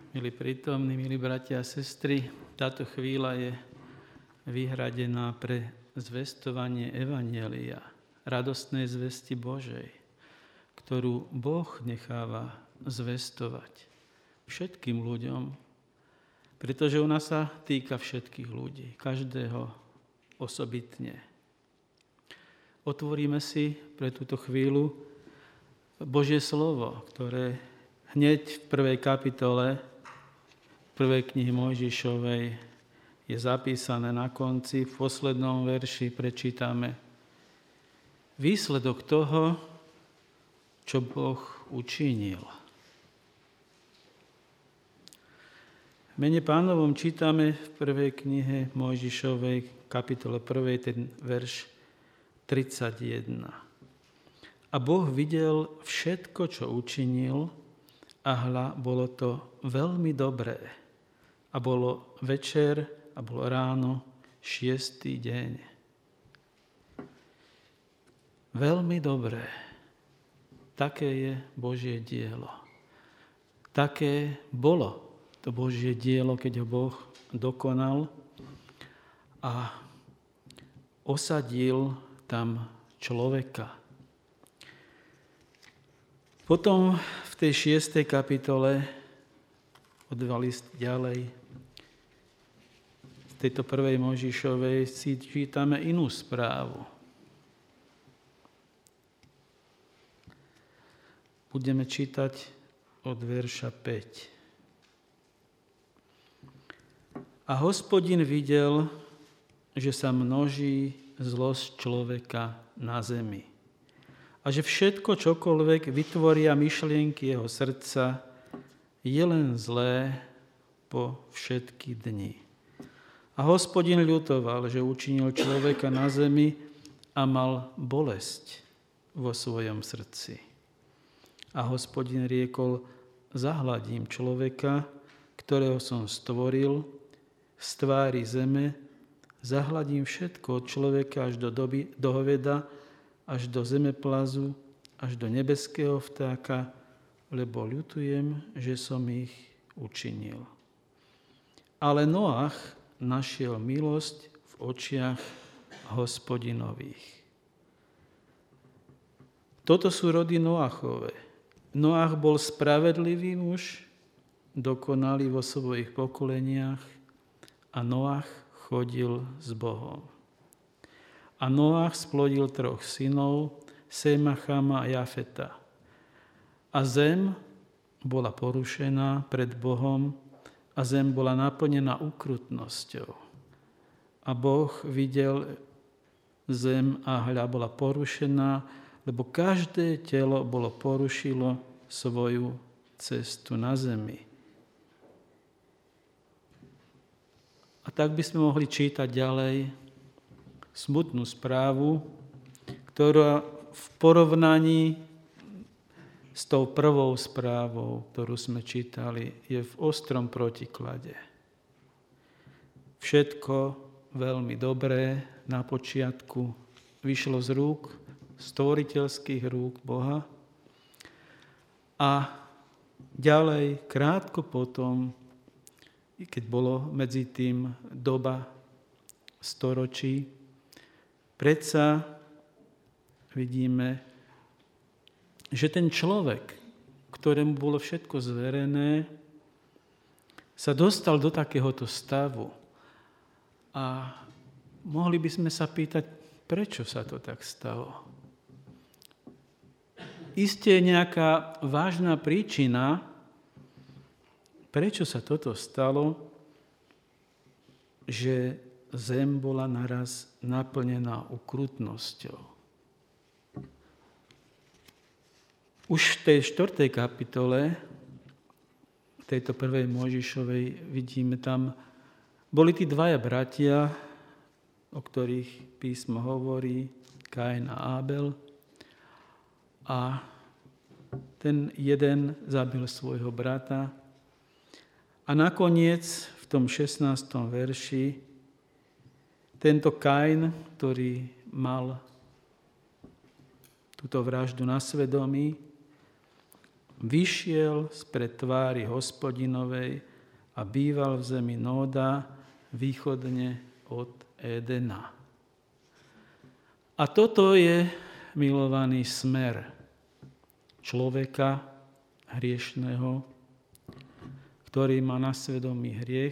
Milí prítomní, milí bratia a sestry, táto chvíľa je vyhradená pre zvestovanie evanjelia, radostnej zvesti Božej, ktorú Boh necháva zvestovať všetkým ľuďom, pretože ona sa týka všetkých ľudí, každého osobitne. Otvoríme si pre túto chvíľu Božie slovo, ktoré hneď v prvej kapitole prvej knihy Mojžišovej je zapísané na konci. V poslednom verši prečítame výsledok toho, čo Boh učinil. V mene Pánovom čítame v prvej knihe Mojžišovej, kapitole 1, ten verš 31. A Boh videl všetko, čo učinil, a hľa, bolo to veľmi dobré. A bolo večer a bolo ráno, 6. deň. Veľmi dobré. Také je Božie dielo. Také bolo to Božie dielo, keď ho Boh dokonal a osadil tam človeka. Potom v tej 6. kapitole, o 2 list ďalej, v tejto prvej Mojžišovej si čítame inú správu. Budeme čítať od verša 5. A Hospodin videl, že sa množí zlosť človeka na zemi. A že všetko, čokoľvek vytvoria myšlienky jeho srdca, je len zlé po všetky dni. A Hospodin ľutoval, že učinil človeka na zemi a mal bolesť vo svojom srdci. A Hospodin riekol, zahladím človeka, ktorého som stvoril, z tvári zeme, zahladím všetko od človeka až do hoveda, až do zemeplazu, až do nebeského vtáka, lebo ľutujem, že som ich učinil. Ale Noach našiel milosť v očiach Hospodinových. Toto sú rody Noachove. Noach bol spravedlivý muž, dokonalý vo svojich pokoleniach a Noach chodil s Bohom. A Noach splodil 3 synov, Séma, Chama a Jafeta. A zem bola porušená pred Bohom a zem bola naplnená ukrutnosťou. A Boh videl zem a hľa bola porušená, lebo každé telo porušilo svoju cestu na zemi. A tak by sme mohli čítať ďalej smutnú správu, ktorá v porovnaní s tou prvou správou, ktorú sme čítali, je v ostrom protiklade. Všetko veľmi dobré na počiatku vyšlo z rúk, stvoriteľských rúk Boha a ďalej, krátko potom, keď bolo medzi tým doba storočí, predsa vidíme, že ten človek, ktorému bolo všetko zverené, sa dostal do takéhoto stavu. A mohli by sme sa pýtať, prečo sa to tak stalo? Isté je nejaká vážna príčina, prečo sa toto stalo, že zem bola naraz naplnená ukrutnosťou. Už v tej 4. kapitole, tejto prvej Mojžišovej, vidíme tam, boli tí 2 bratia, o ktorých písmo hovorí, Kain a Ábel. A ten jeden zabil svojho brata. A nakoniec v tom 16. verši tento Kain, ktorý mal túto vraždu na svedomí, vyšiel spred tvári Hospodinovej a býval v zemi Nóda východne od Édena. A toto je, milovaný, smer človeka hriešného, ktorý má na svedomí hriech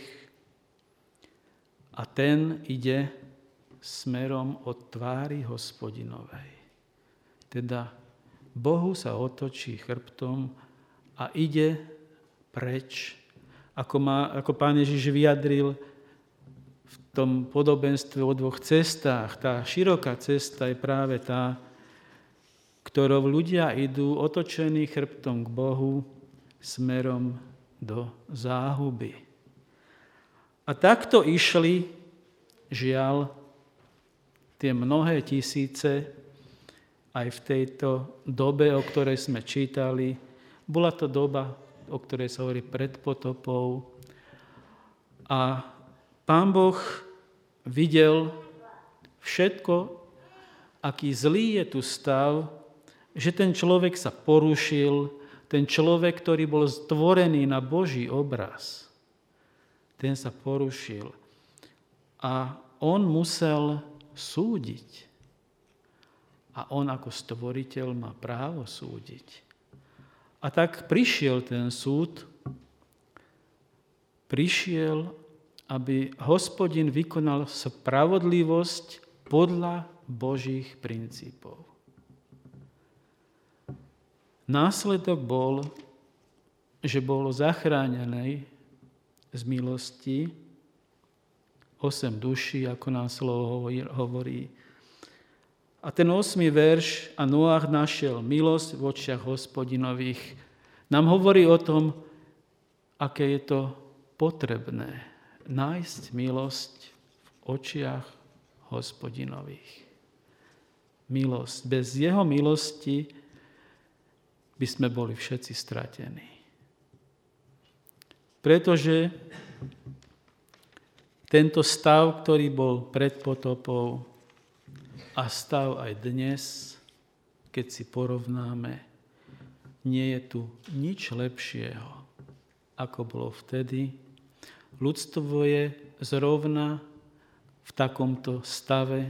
a ten ide smerom od tvári Hospodinovej. Teda Bohu sa otočí chrbtom a ide preč, ako Pán Ježiš vyjadril v tom podobenstve o dvoch cestách. Tá široká cesta je práve tá, ktorou ľudia idú otočení chrbtom k Bohu smerom do záhuby. A takto išli, žiaľ, tie mnohé tisíce aj v tejto dobe, o ktorej sme čítali. Bola to doba, o ktorej sa hovorí pred potopou. A Pán Boh videl všetko, aký zlý je tu stav, že ten človek sa porušil, ten človek, ktorý bol stvorený na Boží obraz, ten sa porušil. A on musel súdiť. A on ako stvoriteľ má právo súdiť. A tak prišiel ten súd, prišiel, aby Hospodin vykonal spravodlivosť podľa Božích princípov. Následok bol, že bolo zachránené z milosti 8 duší, ako nám slovo hovorí. A ten 8. verš, a Noach našiel milosť v očiach Hospodinových, nám hovorí o tom, aké je to potrebné nájsť milosť v očiach Hospodinových. Milosť. Bez jeho milosti by sme boli všetci stratení. Pretože tento stav, ktorý bol pred potopou a stav aj dnes, keď si porovnáme, nie je tu nič lepšieho, ako bolo vtedy. Ľudstvo je zrovna v takomto stave.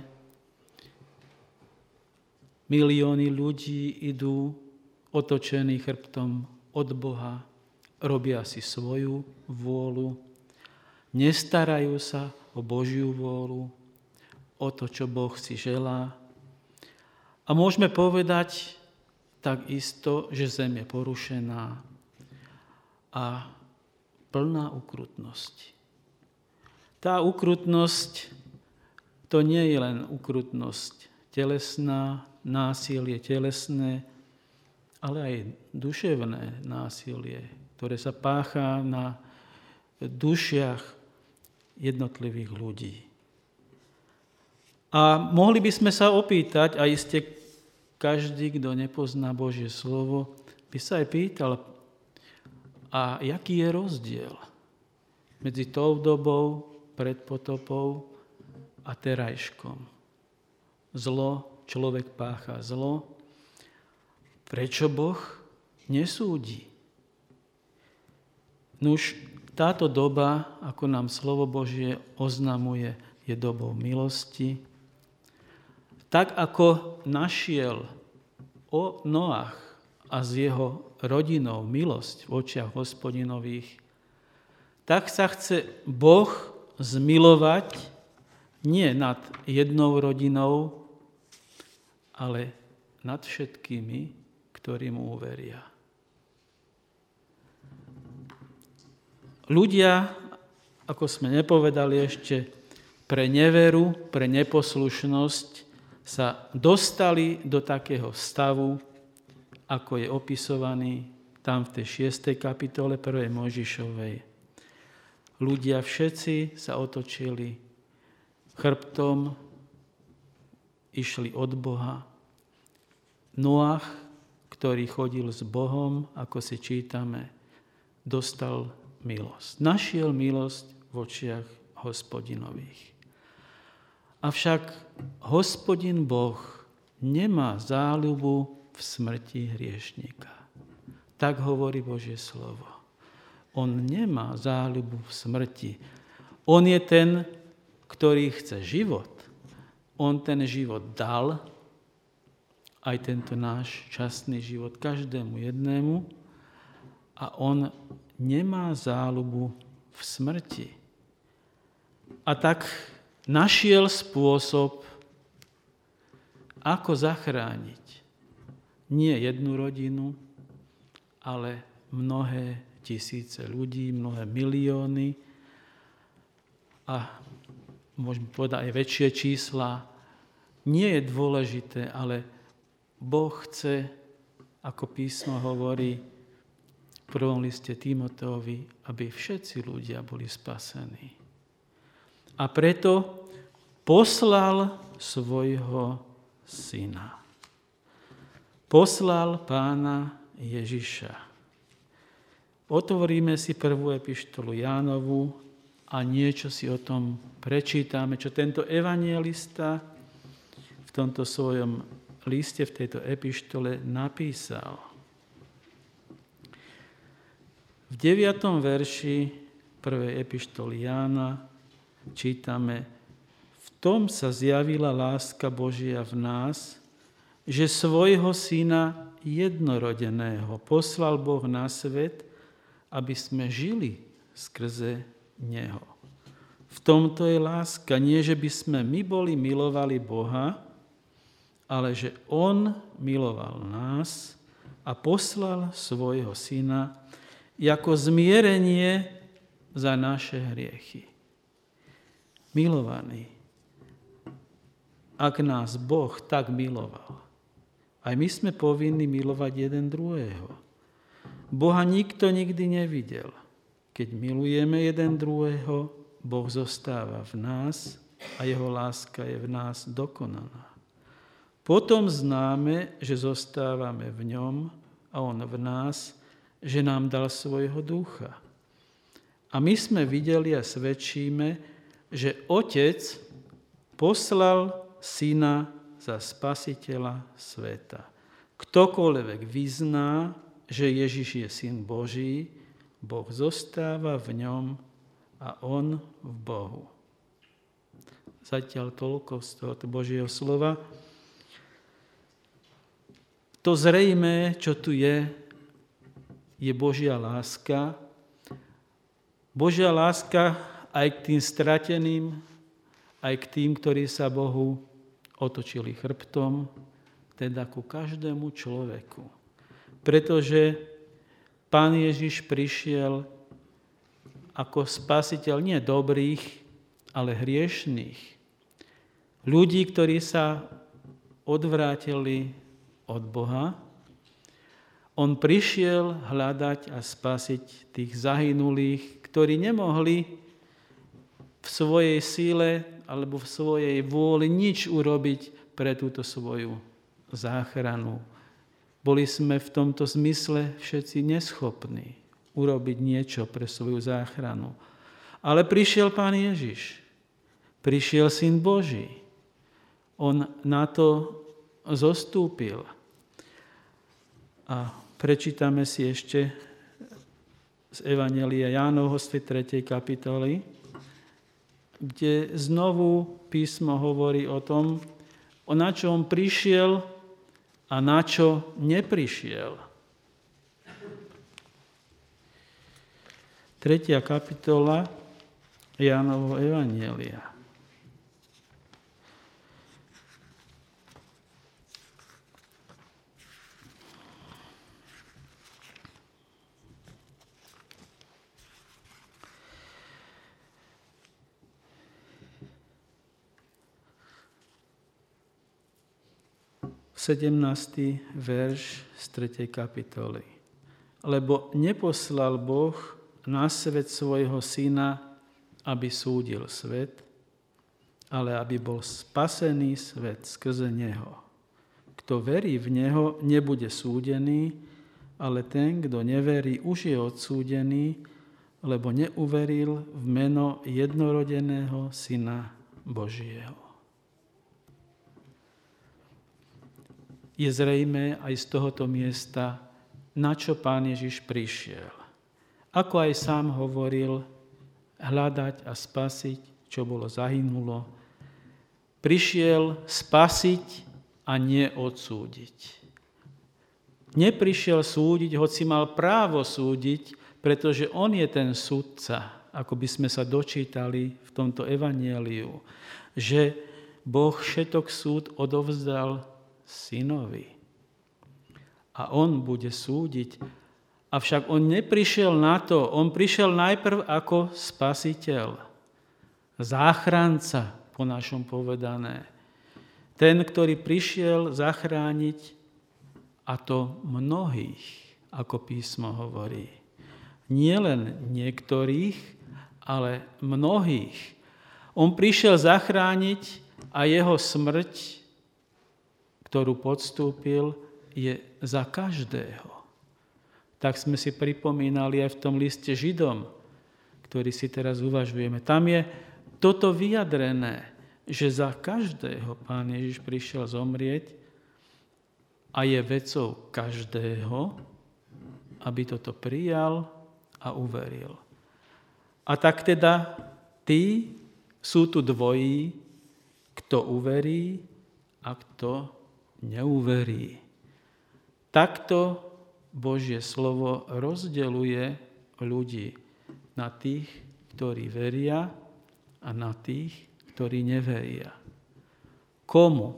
Milióny ľudí idú otočení chrbtom od Boha, robia si svoju vôľu, nestarajú sa o Božiu vôľu, o to, čo Boh si želá. A môžeme povedať takisto, že zem je porušená a plná ukrutnosti. Tá ukrutnosť, to nie je len ukrutnosť telesná, násilie telesné, ale aj duševné násilie, ktoré sa páchá na dušiach jednotlivých ľudí. A mohli by sme sa opýtať, a iste každý, kto nepozná Božie slovo, by sa aj pýtal, a jaký je rozdiel medzi tou dobou pred potopou a terajškom? Zlo, človek pácha zlo. Prečo Boh nesúdi? Nuž, táto doba, ako nám slovo Božie oznamuje, je dobou milosti. Tak ako našiel Noach a s jeho rodinou milosť v očiach Hospodinových, tak sa chce Boh zmilovať nie nad jednou rodinou, ale nad všetkými, ktorí mu uveria. Ľudia, ako sme nepovedali ešte, pre neveru, pre neposlušnosť sa dostali do takého stavu, ako je opisovaný tam v tej 6. kapitole 1. Mojžišovej. Ľudia všetci sa otočili chrbtom, išli od Boha. Noach, ktorý chodil s Bohom, ako si čítame, dostal milosť. Našiel milosť v očiach Hospodinových. Avšak Hospodin Boh nemá záľubu v smrti hriešnika. Tak hovorí Božie slovo. On nemá záľubu v smrti. On je ten, ktorý chce život. On ten život dal, aj tento náš časný život každému jednému, a on nemá záľubu v smrti. A tak našiel spôsob, ako zachrániť nie jednu rodinu, ale mnohé tisíce ľudí, mnohé milióny a môžeme povedať aj väčšie čísla. Nie je dôležité, ale Boh chce, ako písmo hovorí v prvom liste Timoteovi, aby všetci ľudia boli spasení. A preto poslal svojho syna. Poslal Pána Ježiša. Otvoríme si prvú epištolu Jánovu a niečo si o tom prečítame, čo tento evanjelista v tomto svojom liste, v tejto epištole napísal. V 9. verši prvej epištoly Jána čítame: V tom sa zjavila láska Božia v nás, že svojho syna jednorodeného poslal Boh na svet, aby sme žili skrze neho. V tomto je láska, nie že by sme my boli milovali Boha, ale že on miloval nás a poslal svojho syna ako zmierenie za naše hriechy. Milovaní, ak nás Boh tak miloval, aj my sme povinni milovať jeden druhého. Boha nikto nikdy nevidel. Keď milujeme jeden druhého, Boh zostáva v nás a jeho láska je v nás dokonaná. Potom známe, že zostávame v ňom a on v nás, že nám dal svojho ducha. A my sme videli a svedčíme, že Otec poslal Syna za Spasiteľa sveta. Ktokoľvek vyzná, že Ježiš je Syn Boží, Boh zostáva v ňom a on v Bohu. Zatiaľ toľko z tohoto Božieho slova. To zrejmé, čo tu je Božia láska. Božia láska aj k tým strateným, aj k tým, ktorí sa Bohu otočili chrbtom, teda ku každému človeku. Pretože Pán Ježiš prišiel ako spasiteľ nie dobrých, ale hriešných. Ľudí, ktorí sa odvrátili od Boha. On prišiel hľadať a spasiť tých zahynulých, ktorí nemohli v svojej síle alebo v svojej vôli nič urobiť pre túto svoju záchranu. Boli sme v tomto zmysle všetci neschopní urobiť niečo pre svoju záchranu. Ale prišiel Pán Ježiš. Prišiel Syn Boží. On na to zostúpil. A prečítame si ešte z Evanjelia Jánovho z 3. kapitoly, kde znovu písmo hovorí o tom, na čo on prišiel a na čo neprišiel. 3. kapitola Jánovho Evanjelia. V 17. verš z 3. kapitoly. Lebo neposlal Boh na svet svojho syna, aby súdil svet, ale aby bol spasený svet skrze neho. Kto verí v neho, nebude súdený, ale ten, kto neverí, už je odsúdený, lebo neuveril v meno jednorodeného Syna Božieho. Je zrejmé aj z tohoto miesta, na čo Pán Ježiš prišiel. Ako aj sám hovoril, hľadať a spasiť, čo bolo zahynulo. Prišiel spasiť a nie odsúdiť. Neprišiel súdiť, hoci mal právo súdiť, pretože on je ten sudca, ako by sme sa dočítali v tomto evanjeliu, že Boh všetok súd odovzdal synovi. A on bude súdiť. Avšak on neprišiel na to, on prišiel najprv ako spasiteľ, záchranca, po našom povedané. Ten, ktorý prišiel zachrániť, a to mnohých, ako písmo hovorí. Nie len niektorých, ale mnohých. On prišiel zachrániť a jeho smrť, ktorú podstúpil, je za každého. Tak sme si pripomínali aj v tom liste Židom, ktorý si teraz uvažujeme. Tam je toto vyjadrené, že za každého Pán Ježiš prišiel zomrieť a je vecou každého, aby toto prijal a uveril. A tak teda sú tu dvojí, kto uverí a kto neuverí. Takto Božie slovo rozdeľuje ľudí na tých, ktorí veria a na tých, ktorí neveria. Komu?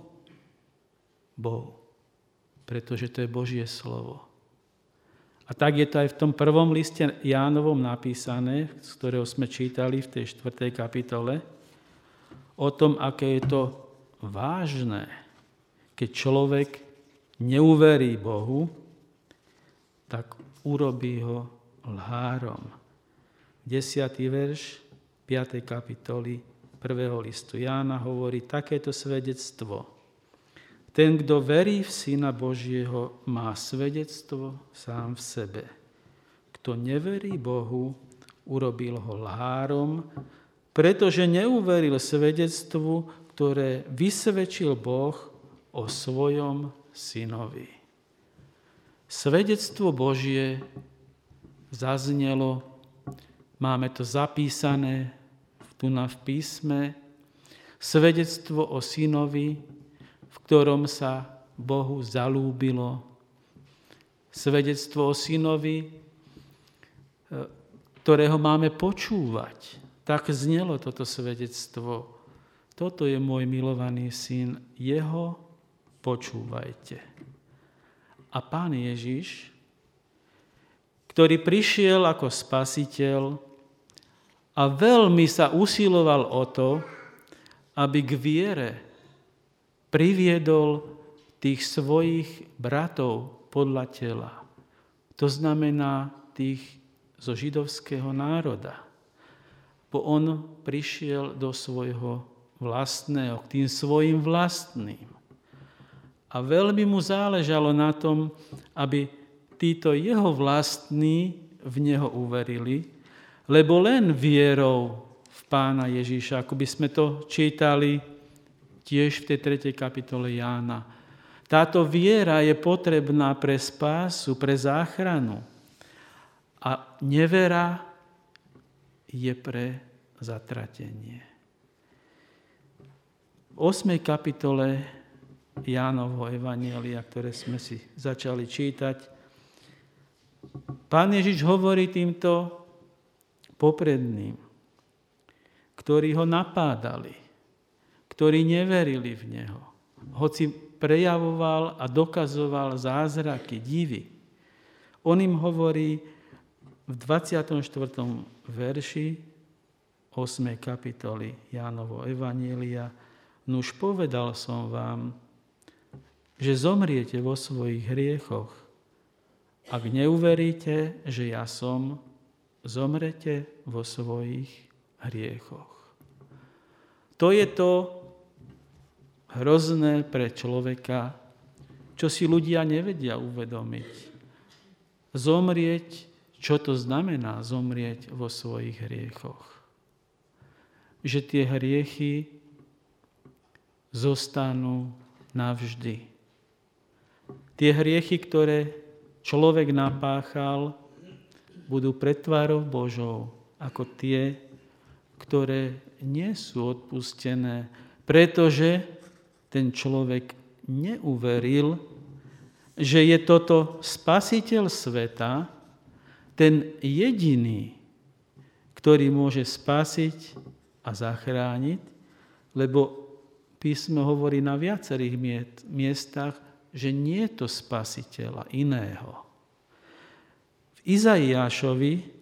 Bohu. Pretože to je Božie slovo. A tak je to aj v tom prvom liste Jánovom napísané, z ktorého sme čítali v tej 4. kapitole, o tom, aké je to vážne, keď človek neuverí Bohu, tak urobí ho lhárom. 10. verš 5. kapitoly 1. listu Jána hovorí takéto svedectvo. Ten, kto verí v Syna Božieho, má svedectvo sám v sebe. Kto neverí Bohu, urobil ho lhárom, pretože neuveril svedectvu, ktoré vysvedčil Boh o svojom Synovi. Svedectvo Božie zaznelo, máme to zapísané tu v písme, svedectvo o Synovi, v ktorom sa Bohu zalúbilo. Svedectvo o Synovi, ktorého máme počúvať. Tak znelo toto svedectvo. Toto je môj milovaný Syn, jeho počúvajte. A Pán Ježiš, ktorý prišiel ako spasiteľ a veľmi sa usiloval o to, aby k viere priviedol tých svojich bratov podľa tela. To znamená tých zo židovského národa. Bo on prišiel do svojho vlastného, k tým svojim vlastným. A veľmi mu záležalo na tom, aby títo jeho vlastní v neho uverili, lebo len vierou v Pána Ježíša, ako by sme to čítali tiež v tej 3. kapitole Jána. Táto viera je potrebná pre spásu, pre záchranu. A nevera je pre zatratenie. V 8. kapitole Jánovho evanjelia, ktoré sme si začali čítať, Pán Ježiš hovorí týmto popredným, ktorí ho napádali, ktorí neverili v neho, hoci prejavoval a dokazoval zázraky, divy. On im hovorí v 24. verši 8. kapitoly Jánovo evanjelia: Nuž povedal som vám, že zomriete vo svojich hriechoch. Ak neuveríte, že ja som, zomrete vo svojich hriechoch. To je to hrozné pre človeka, čo si ľudia nevedia uvedomiť. Zomrieť, čo to znamená zomrieť vo svojich hriechoch? Že tie hriechy zostanú navždy. Tie hriechy, ktoré človek napáchal, budú pred tvárou Božou ako tie, ktoré nie sú odpustené, pretože ten človek neuveril, že je toto Spasiteľ sveta, ten jediný, ktorý môže spasiť a zachrániť, lebo písmo hovorí na viacerých miestach, že nie je to spasiteľa iného. V Izaiášovi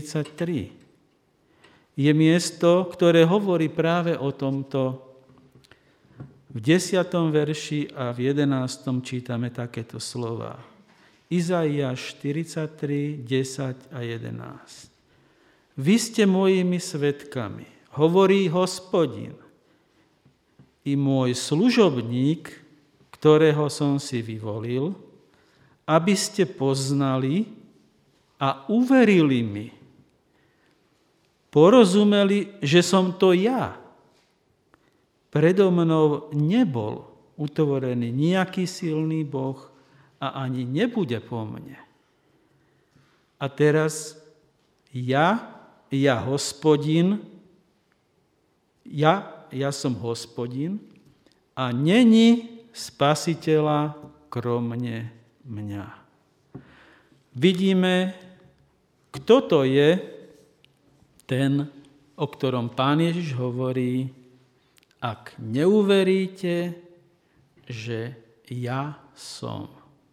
43 je miesto, ktoré hovorí práve o tomto. V 10. verši a v 11. čítame takéto slova. Izaiáš 43, 10 a 11. Vy ste mojimi svedkami, hovorí Hospodin, i môj služobník, ktorého som si vyvolil, aby ste poznali a uverili mi. Porozumeli, že som to ja. Predo mnou nebol utvorený nejaký silný Boh a ani nebude po mne. A teraz ja Hospodin, ja som Hospodin a není spasiteľa kromne mňa. Vidíme, kto to je ten, o ktorom Pán Ježiš hovorí, ak neuveríte, že ja som.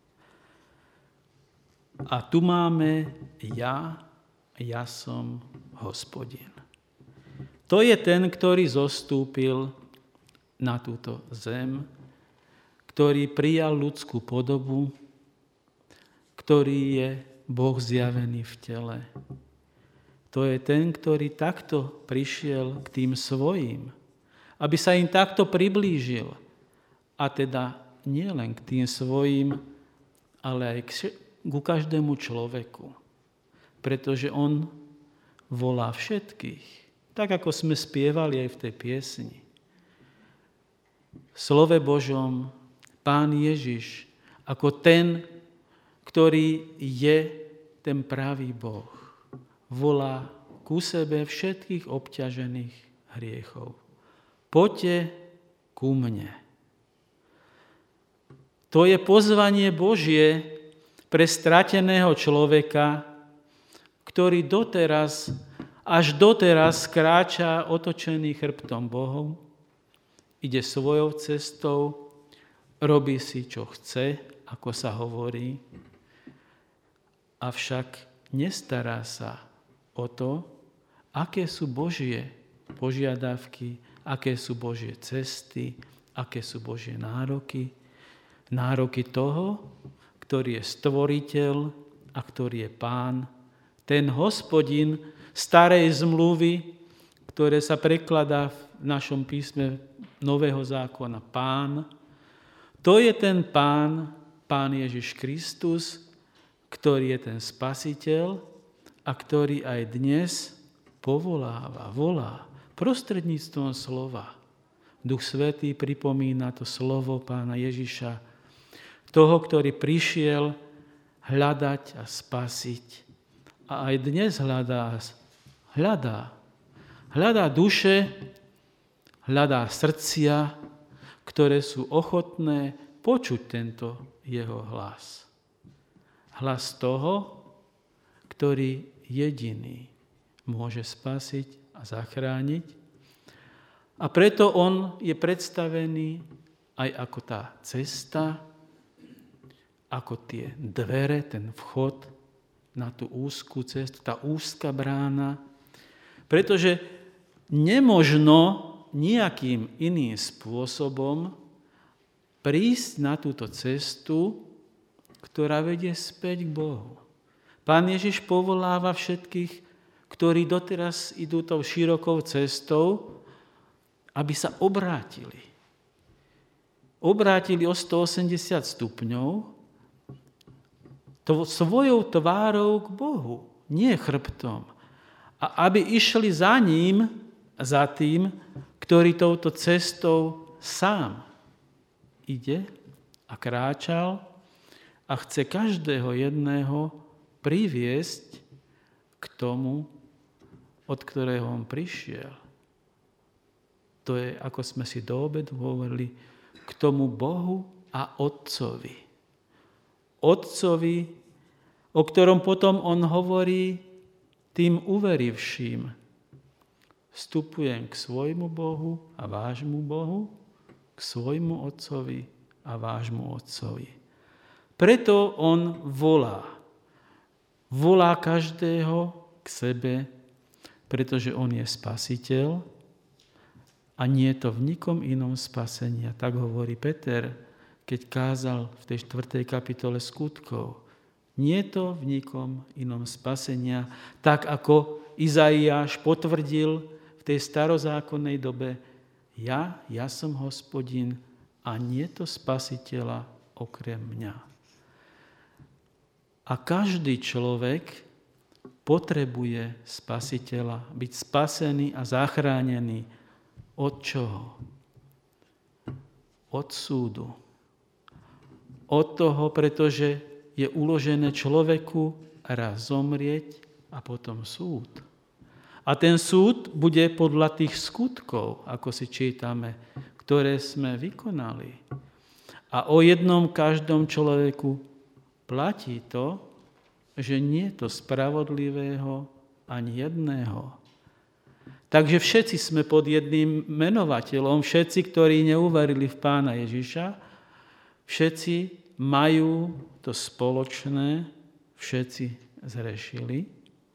A tu máme ja som Hospodin. To je ten, ktorý zostúpil na túto zem, ktorý prijal ľudskú podobu, ktorý je Boh zjavený v tele. To je ten, ktorý takto prišiel k tým svojim, aby sa im takto priblížil. A teda nie len k tým svojim, ale aj ku každému človeku. Pretože on volá všetkých. Tak, ako sme spievali aj v tej piesni. V slove Božom Pán Ježiš ako ten, ktorý je ten pravý Boh, volá ku sebe všetkých obťažených hriechov. Poďte ku mne. To je pozvanie Božie pre strateného človeka, ktorý až doteraz kráča otočený chrbtom Bohom, ide svojou cestou, robí si, čo chce, ako sa hovorí, avšak nestará sa o to, aké sú Božie požiadavky, aké sú Božie cesty, aké sú Božie nároky. Nároky toho, ktorý je stvoriteľ a ktorý je Pán, ten Hospodin starej zmluvy, ktoré sa prekladá v našom písme Nového zákona Pán. To je ten Pán Ježiš Kristus, ktorý je ten Spasiteľ a ktorý aj dnes volá prostredníctvom slova. Duch Svätý pripomína to slovo Pána Ježiša, toho, ktorý prišiel hľadať a spasiť. A aj dnes hľadá duše, hľadá srdcia, ktoré sú ochotné počuť tento jeho hlas. Hlas toho, ktorý jediný môže spasiť a zachrániť. A preto on je predstavený aj ako tá cesta, ako tie dvere, ten vchod na tú úzkú cestu, tá úzka brána. Pretože nemožno nejakým iným spôsobom prísť na túto cestu, ktorá vedie späť k Bohu. Pán Ježiš povoláva všetkých, ktorí doteraz idú tou širokou cestou, aby sa obrátili. Obrátili o 180 stupňov svojou tvárou k Bohu, nie chrbtom. A aby išli za ním, za tým, ktorý touto cestou sám ide a kráčal a chce každého jedného priviesť k tomu, od ktorého on prišiel. To je, ako sme si do obedu hovorili, k tomu Bohu a Otcovi. Otcovi, o ktorom potom on hovorí tým uverivším. Vstupujem k svojmu Bohu a vášmu Bohu, k svojmu Otcovi a vášmu Otcovi. Preto on volá. Volá každého k sebe, pretože on je spasiteľ a nie je to v nikom inom spasenia. Tak hovorí Peter, keď kázal v tej 4. kapitole Skutkov. Nie je to v nikom inom spasenia, tak ako Izaiáš potvrdil v tej starozákonnej dobe, ja som Hospodin a nie je to spasiteľa okrem mňa. A každý človek potrebuje spasiteľa, byť spasený a zachránený. Od čoho? Od súdu. Od toho, pretože je uložené človeku raz zomrieť a potom súd. A ten súd bude podľa tých skutkov, ako si čítame, ktoré sme vykonali. A o jednom každom človeku platí to, že nie je to spravodlivého ani jedného. Takže všetci sme pod jedným menovateľom, všetci, ktorí neuverili v Pána Ježiša, všetci majú to spoločné, všetci zrešili,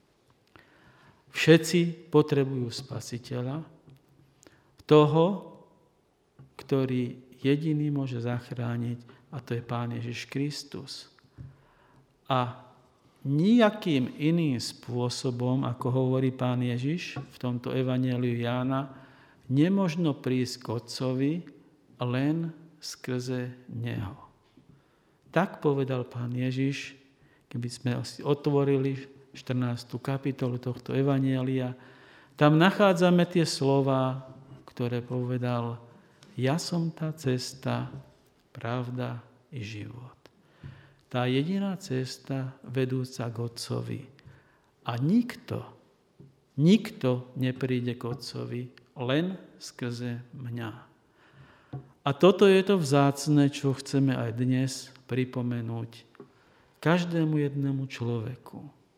všetci potrebujú spasiteľa, toho, ktorý jediný môže zachrániť, a to je Pán Ježiš Kristus. A nijakým iným spôsobom, ako hovorí Pán Ježiš v tomto evanjeliu Jána, nemožno prísť k Otcovi len skrze Neho. Tak povedal Pán Ježiš, keby sme si otvorili 14. kapitolu tohto evanjelia, tam nachádzame tie slová, ktoré povedal: ja som tá cesta, pravda i život. Tá jediná cesta vedúca k Otcovi. A nikto nepríde k Otcovi len skrze mňa. A toto je to vzácne, čo chceme aj dnes pripomenúť každému jednému človeku.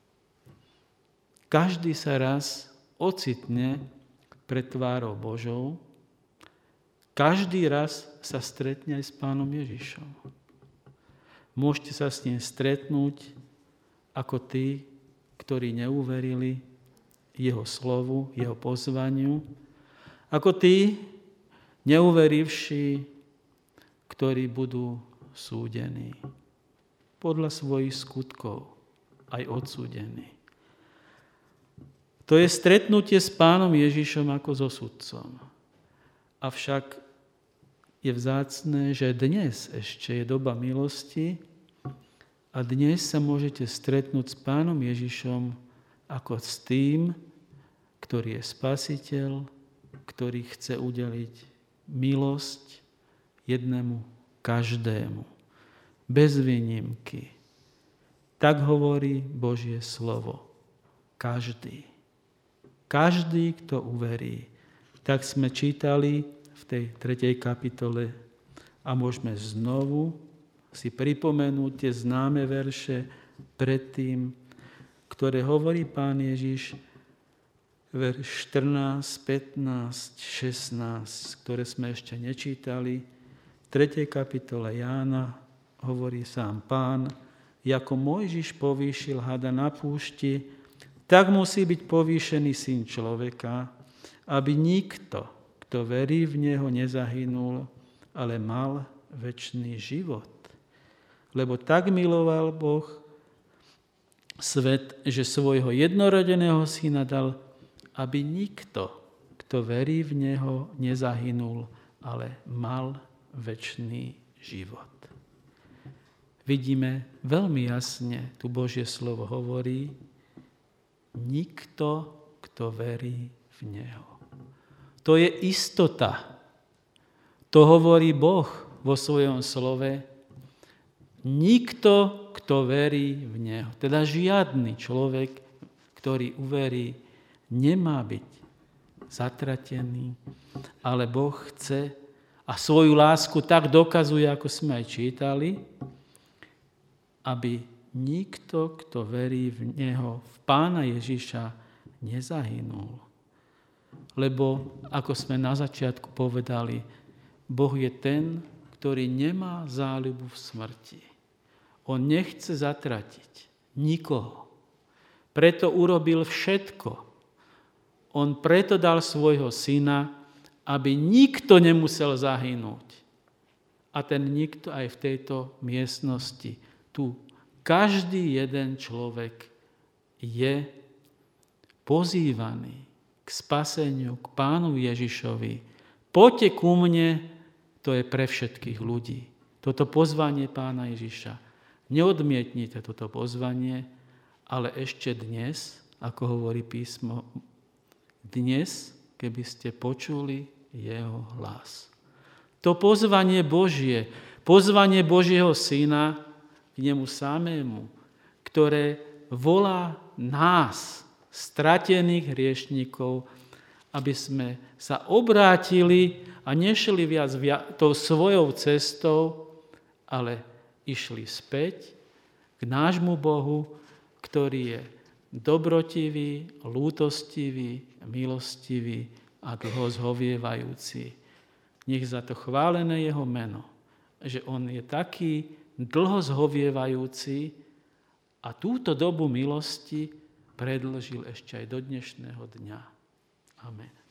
Každý sa raz ocitne pred tvárou Božou, každý raz sa stretne aj s Pánom Ježišom. Môžete sa s ním stretnúť ako tí, ktorí neuverili jeho slovu, jeho pozvaniu, ako tí, neuverivší, ktorí budú súdení podľa svojich skutkov, aj odsúdení. To je stretnutie s Pánom Ježišom ako so sudcom. Avšak je vzácne, že dnes ešte je doba milosti a dnes sa môžete stretnúť s Pánom Ježišom ako s tým, ktorý je spasiteľ, ktorý chce udeliť milosť jednému každému, bez výnimky. Tak hovorí Božie slovo. Každý. Každý, kto uverí. Tak sme čítali v tej 3. kapitole a môžeme znovu si pripomenúť tie známe verše predtým, ktoré hovorí Pán Ježiš, verš 14, 15, 16, ktoré sme ešte nečítali. V 3. kapitole Jána hovorí sám Pán: ako Mojžiš povýšil hada na púšti, tak musí byť povýšený Syn človeka, aby nikto, kto verí v Neho, nezahynul, ale mal večný život. Lebo tak miloval Boh svet, že svojho jednorodeného Syna dal, aby nikto, kto verí v Neho, nezahynul, ale mal večný život. Vidíme veľmi jasne, tu Božie slovo hovorí, nikto, kto verí v Neho. To je istota. To hovorí Boh vo svojom slove. nikto, kto verí v Neho. Teda žiadny človek, ktorý uverí, nemá byť zatratený, ale Boh chce a svoju lásku tak dokazuje, ako sme aj čítali, aby nikto, kto verí v Neho, v Pána Ježiša, nezahynul. Lebo, ako sme na začiatku povedali, Boh je ten, ktorý nemá záľubu v smrti. On nechce zatratiť nikoho. Preto urobil všetko. On preto dal svojho syna, aby nikto nemusel zahynúť. A ten nikto aj v tejto miestnosti, tu každý jeden človek je pozývaný k spaseniu, k Pánu Ježišovi. Poďte ku mne, to je pre všetkých ľudí. Toto pozvanie Pána Ježiša. Neodmietnite toto pozvanie, ale ešte dnes, ako hovorí písmo, dnes, keby ste počuli jeho hlas. To pozvanie Božie, pozvanie Božieho Syna k nemu samému, ktoré volá nás, stratených hriešnikov, aby sme sa obrátili a nešli viac tou svojou cestou, ale išli späť k nášmu Bohu, ktorý je dobrotivý, lútostivý, milostivý a dlho zhovievajúci. Nech za to chválené jeho meno, že on je taký dlho zhovievajúci a túto dobu milosti predĺžil ešte aj do dnešného dňa. Amen.